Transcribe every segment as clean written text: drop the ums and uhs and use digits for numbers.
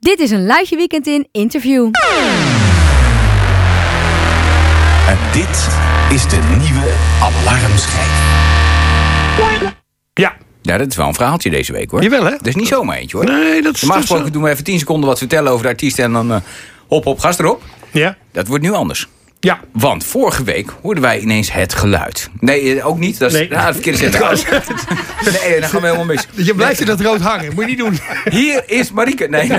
Dit is een Luitje Weekend in interview. En dit is de nieuwe alarmschijf. Ja. Ja, dat is wel een verhaaltje deze week, hoor. Jawel, hè? Dat is niet zomaar eentje, hoor. Nee, dat is... Normaal gesproken doen we even 10 seconden wat vertellen over de artiest... en dan hop, gas erop. Ja. Dat wordt nu anders. Ja. Want vorige week hoorden wij ineens het geluid. Nee, ook niet. Dat is de verkeerde zin. Nee, dan gaan we helemaal mis. Je blijft in dat rood hangen. Moet je niet doen. Hier is Marieke. Nee,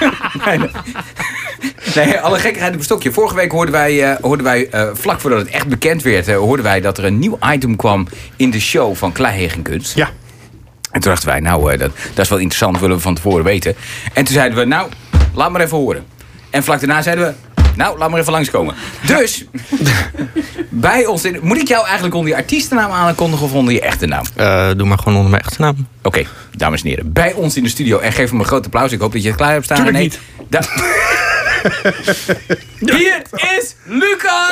alle gekkigheid op een stokje. Vorige week hoorden wij vlak voordat het echt bekend werd... hoorden wij dat er een nieuw item kwam in de show van Kleihegenkunst. Ja. En toen dachten wij, dat is wel interessant, willen we van tevoren weten. En toen zeiden we, laat maar even horen. En vlak daarna zeiden we, laat maar even langskomen. Dus, bij ons... Moet ik jou eigenlijk onder je artiestennaam aankondigen of onder je echte naam? Doe maar gewoon onder mijn echte naam. Oké, dames en heren. Bij ons in de studio. En geef hem een groot applaus. Ik hoop dat je het klaar hebt staan. Tuurlijk niet. Hier is Lucas!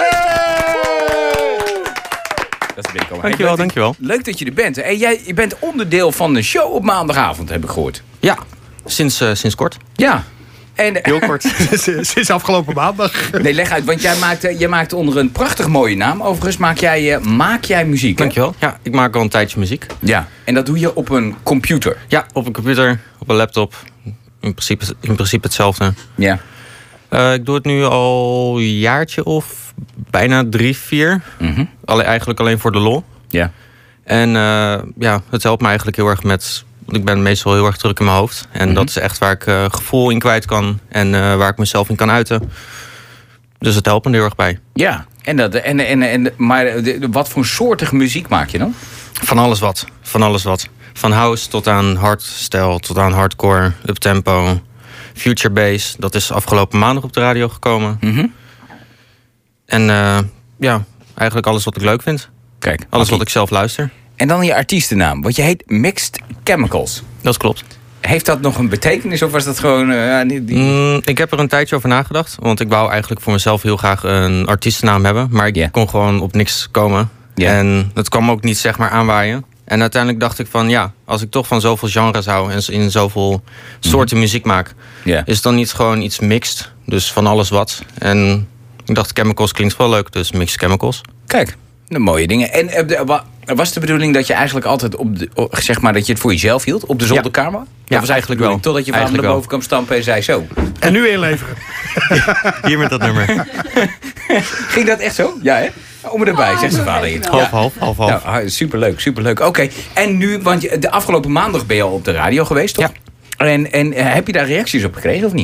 Dat is binnenkomen. Dankjewel. Leuk dat je er bent. En je bent onderdeel van de show op maandagavond, heb ik gehoord. Ja, sinds kort. Ja. En, Heel kort. Sinds afgelopen maandag. Nee, leg uit, want jij maakt onder een prachtig mooie naam. Overigens maak jij muziek. Hè? Dankjewel. Ja, ik maak al een tijdje muziek. Ja, en dat doe je op een computer. Ja, op een computer, op een laptop. In principe hetzelfde. Ja. Ik doe het nu al een jaartje of bijna 3, 4. Mhm. Eigenlijk alleen voor de lol. Ja. En het helpt me eigenlijk heel erg met... Want ik ben meestal heel erg druk in mijn hoofd. En dat is echt waar ik gevoel in kwijt kan. En waar ik mezelf in kan uiten. Dus het helpt me er heel erg bij. Ja. Maar wat voor soortige muziek maak je dan? Van alles wat. Van house tot aan hardstyle, tot aan hardcore, uptempo, future bass. Dat is afgelopen maandag op de radio gekomen. Mm-hmm. En eigenlijk alles wat ik leuk vind. Kijk. Alles wat ik zelf luister. En dan je artiestennaam, want je heet Mixed Chemicals. Dat klopt. Heeft dat nog een betekenis of was dat gewoon... Ik heb er een tijdje over nagedacht. Want ik wou eigenlijk voor mezelf heel graag een artiestennaam hebben. Maar ik kon gewoon op niks komen. Yeah. En dat kwam ook niet zeg maar aanwaaien. En uiteindelijk dacht ik van als ik toch van zoveel genres hou... en in zoveel soorten muziek maak... Yeah. is het dan niet gewoon iets mixed. Dus van alles wat. En ik dacht Chemicals klinkt wel leuk, dus Mixed Chemicals. Kijk, de mooie dingen. En was de bedoeling dat je eigenlijk altijd zeg maar dat je het voor jezelf hield? Op de zolderkamer? Dat was eigenlijk wel. Totdat je vader naar boven kwam stampen en zei zo. En nu inleveren. Hier met dat nummer. Ging dat echt zo? Ja, hè? Om erbij, zegt zijn vader hier. Half. Nou, superleuk. Oké, en nu, want de afgelopen maandag ben je al op de radio geweest, toch? Ja. En heb je daar reacties op gekregen of niet?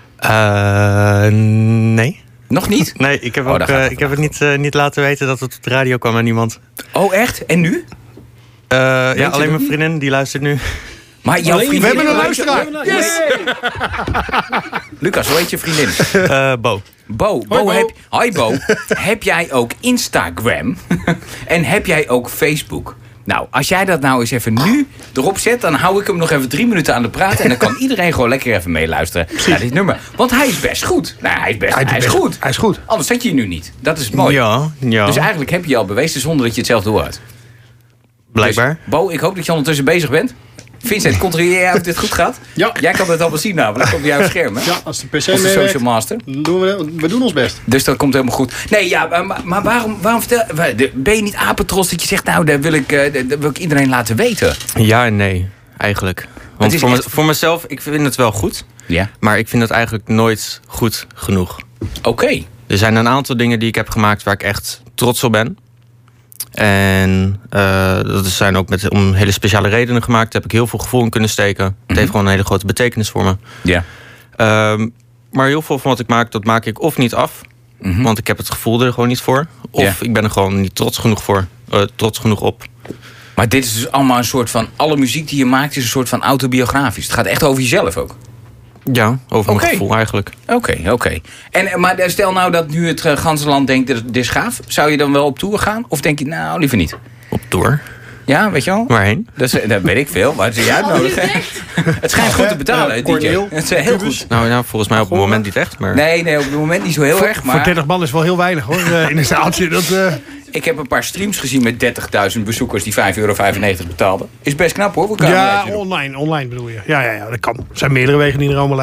Nee. Nog niet? Nee, ik heb het niet laten weten dat het op de radio kwam aan iemand. Oh, echt? En nu? Alleen mijn vriendin, die luistert nu. Maar jouw vriendin... We hebben een luisteraar. Yes! Lucas, hoe heet je vriendin? Bo. Bo. Hoi Bo. Heb jij ook Instagram? En heb jij ook Facebook? Nou, als jij dat nou eens even nu erop zet... dan hou ik hem nog even 3 minuten aan de praat... en dan kan iedereen gewoon lekker even meeluisteren naar dit nummer. Want hij is best goed. Nou, hij is goed. Hij is goed. Anders zet je hier nu niet. Dat is mooi. Ja. Dus eigenlijk heb je je al bewezen zonder dat je het zelf doorhoudt. Blijkbaar. Dus, Bo, ik hoop dat je ondertussen bezig bent. Vincent, controleer jij of dit goed gaat? Ja. Jij kan het allemaal zien namelijk op jouw scherm. Hè? Ja, als de PC Of de meewerkt, Social Master. we doen ons best. Dus dat komt helemaal goed. Nee, ja, maar waarom ben je niet apetrots dat je zegt... nou, dat wil ik iedereen laten weten? Ja en nee, eigenlijk. Want voor mezelf, ik vind het wel goed. Ja. Maar ik vind het eigenlijk nooit goed genoeg. Oké. Er zijn een aantal dingen die ik heb gemaakt waar ik echt trots op ben. En dat zijn ook om hele speciale redenen gemaakt. Daar heb ik heel veel gevoel in kunnen steken. Het heeft gewoon een hele grote betekenis voor me. Ja. Maar heel veel van wat ik maak, dat maak ik of niet af. Want ik heb het gevoel er gewoon niet voor. Of ik ben er gewoon niet trots genoeg op. Maar dit is dus allemaal een soort van... alle muziek die je maakt is een soort van autobiografisch. Het gaat echt over jezelf ook. Ja, over mijn gevoel eigenlijk. Oké. Maar stel nou dat nu het ganse land denkt, dit is gaaf. Zou je dan wel op tour gaan? Of denk je, nou, liever niet? Op tour? Ja, weet je wel? Waarheen? Dat weet ik veel, maar het is uitnodigen. Het schijnt goed te betalen, DJ. Het is heel goed. Nou, volgens mij op het moment niet echt. Maar... Nee, op het moment niet zo heel erg. Maar... Voor 30 man is wel heel weinig hoor, in een zaaltje. Ik heb een paar streams gezien met 30.000 bezoekers die €5,95 betaalden. Is best knap hoor. Ja, online bedoel je. Ja, dat kan. Er zijn meerdere wegen die naar Rome leiden.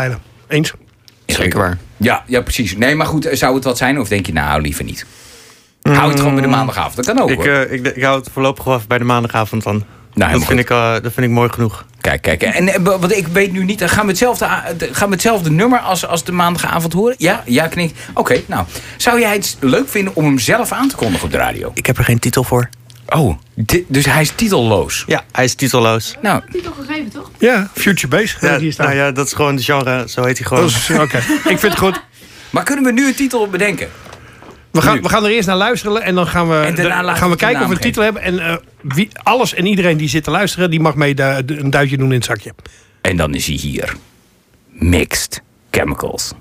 Eens. Zeker waar. Ja, precies. Nee, maar goed, zou het wat zijn? Of denk je, nou, liever niet? Hou het gewoon bij de maandagavond. Dat kan ook, hoor. Ik hou het voorlopig wel even bij de maandagavond dan. Nou, dat vind ik mooi genoeg. Kijk. En want ik weet nu niet, gaan we hetzelfde nummer als de maandagavond horen? Ja, knikt. Oké, nou. Zou jij het leuk vinden om hem zelf aan te kondigen op de radio? Ik heb er geen titel voor. Oh, dus hij is titelloos? Ja, hij is titelloos. Nou, Titel gegeven, toch? Ja, Future Bass. Hier staat. Nou ja, dat is gewoon de genre. Zo heet hij gewoon. Oké, ik vind het goed. maar kunnen we nu een titel bedenken? We gaan er eerst naar luisteren en dan gaan we kijken of we een titel hebben. En alles en iedereen die zit te luisteren, die mag mee een duitje doen in het zakje. En dan is hij hier. Mixed Chemicals.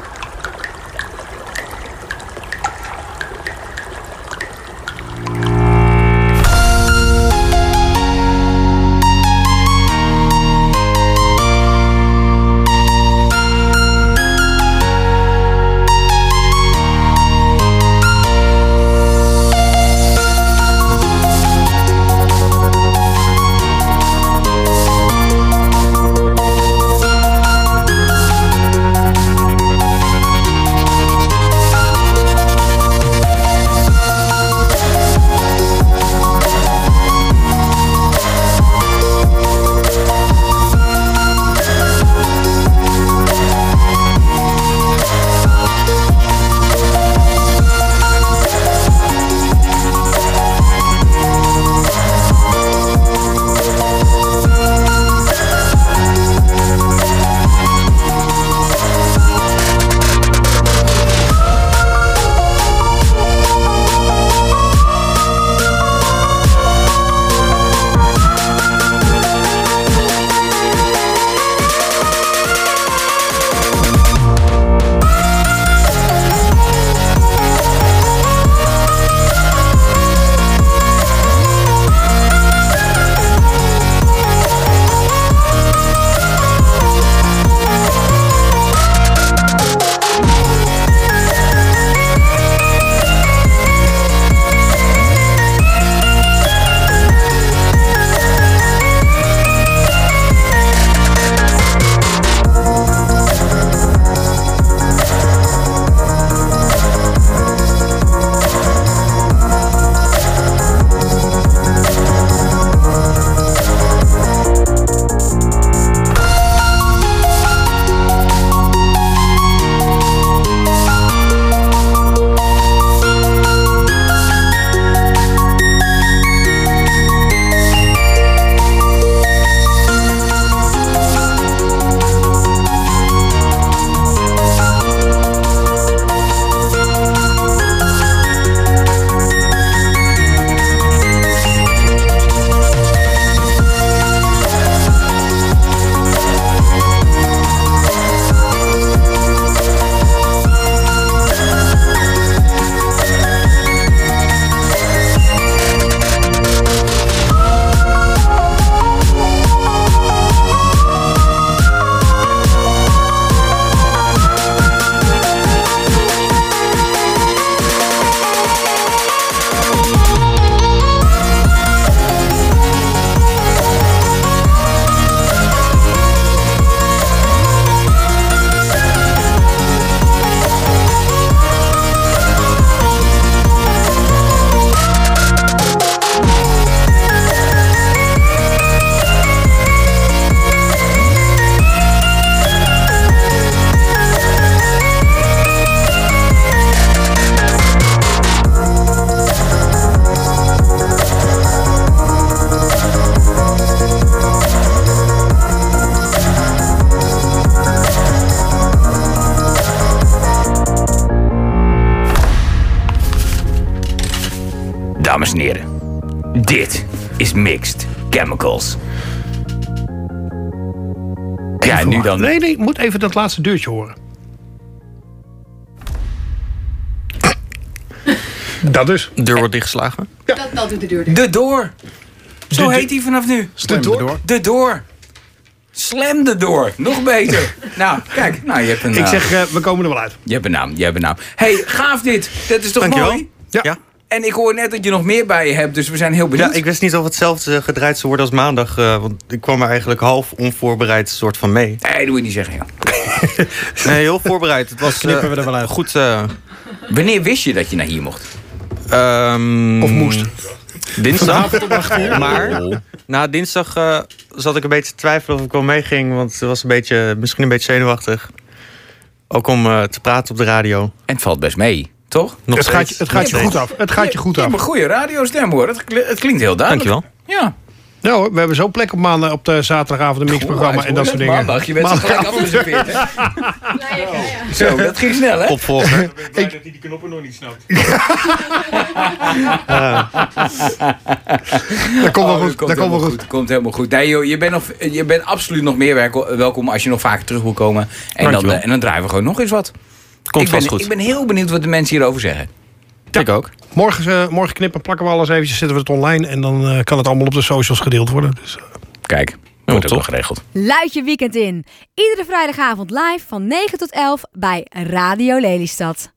Dames en heren, dit is Mixed Chemicals. Ja, nu dan. Nee, ik moet even dat laatste deurtje horen. Dat dus. De deur wordt dichtgeslagen. Ja. Dat doet de deur dicht. De Door. Zo heet hij vanaf nu. De Door. Slam de Door. Nog beter. Nou, kijk. Nou, je hebt een, ik zeg, we komen er wel uit. Je hebt een naam. Hey, gaaf dit. Dat is toch Dankjewel. mooi? Ja. En ik hoor net dat je nog meer bij je hebt, dus we zijn heel benieuwd. Ja, ik wist niet of hetzelfde gedraaid zou worden als maandag. Want ik kwam er eigenlijk half onvoorbereid soort van mee. Nee, dat moet je niet zeggen, joh. Nee, heel voorbereid. Het was Knippen we er wel uit. goed. Wanneer wist je dat je naar hier mocht? Of moest. Dinsdag. Maar na dinsdag zat ik een beetje te twijfelen of ik wel meeging. Want het was misschien een beetje zenuwachtig. Ook om te praten op de radio. En het valt best mee, toch? Het gaat je goed af. Het gaat je goed Je af. hebt een goede radiostem, hoor. Het klinkt heel duidelijk. Dankjewel. Ja. Nou, hoor, we hebben zo'n plek op maandag op de zaterdagavond een mixprogramma en dat soort dingen. Maandag, je bent zo gelijk afgeserveerd, hè? Zo, dat ging snel, hè? Opvolger. Ik ben blij dat hij die knoppen nog niet snapt. Dat komt wel goed. Dat komt wel goed. Komt helemaal goed. Nee, joh, je bent absoluut nog meer welkom als je nog vaker terug wil komen. En dan draaien we gewoon nog eens wat. Komt vast goed. Ik ben heel benieuwd wat de mensen hierover zeggen. Ik ook. Morgen knippen, plakken we alles eventjes, zetten we het online en dan kan het allemaal op de socials gedeeld worden. Dus, Kijk, wordt ook wel geregeld. Luid je weekend in. Iedere vrijdagavond live van 9 tot 11 bij Radio Lelystad.